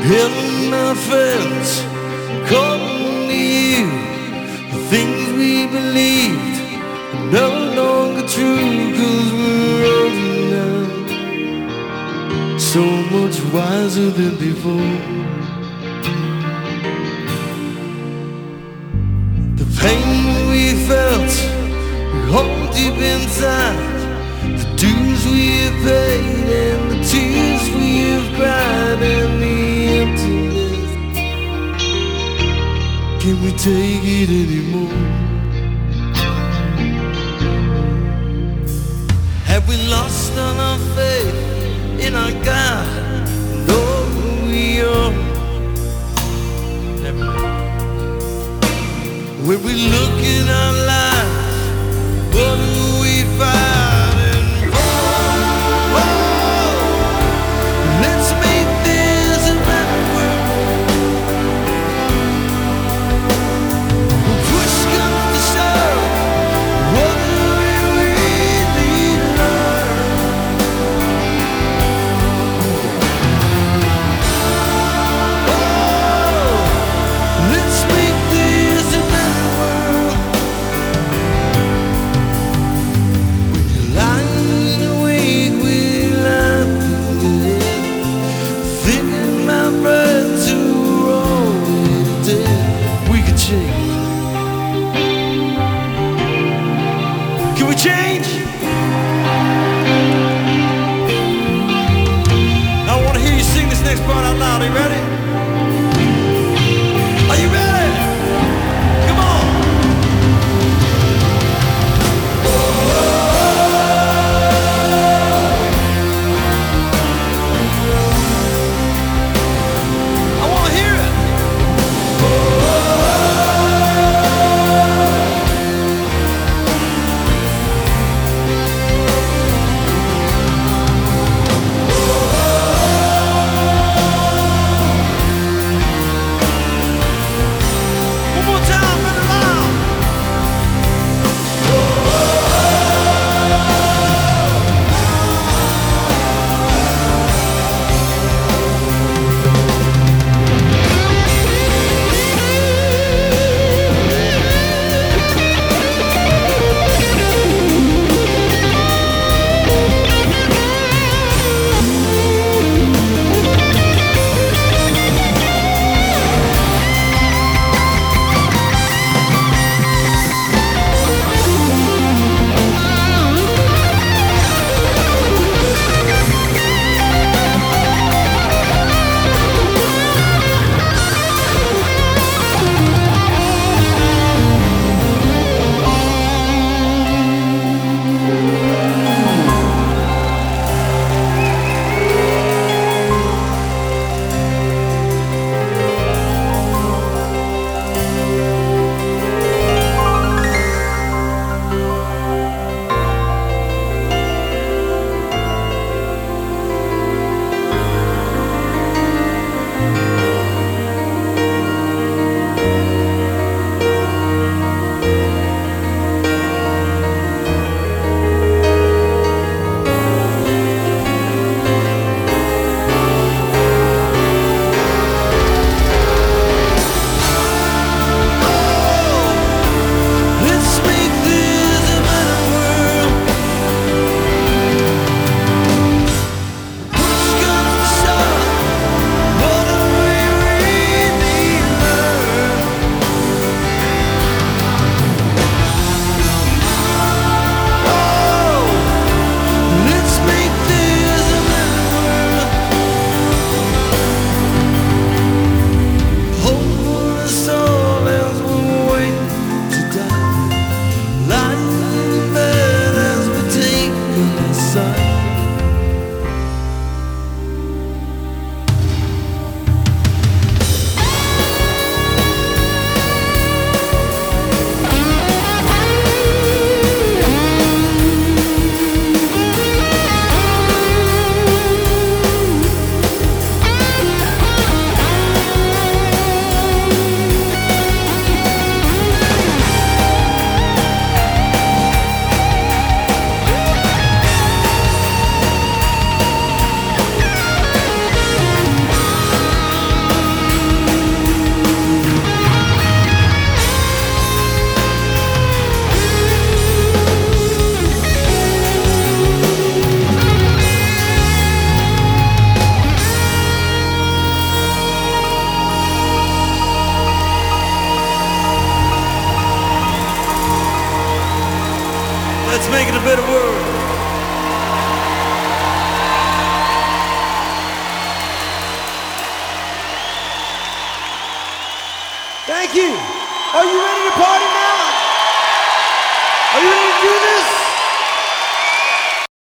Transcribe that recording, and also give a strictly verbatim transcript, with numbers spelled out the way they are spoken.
And our friends calling to you. The things we believed are no longer true, 'cause we're older now, so much wiser than before. The pain we felt, we hold deep inside. The dues we have paid and the tears we have cried and the emptiness. Can we take it anymore? Have we lost all our faith in our God and all who we are? When we look in our lives, what do we find? And oh, oh, let's make this a better world. Push comes Thank you. Are you ready to party now?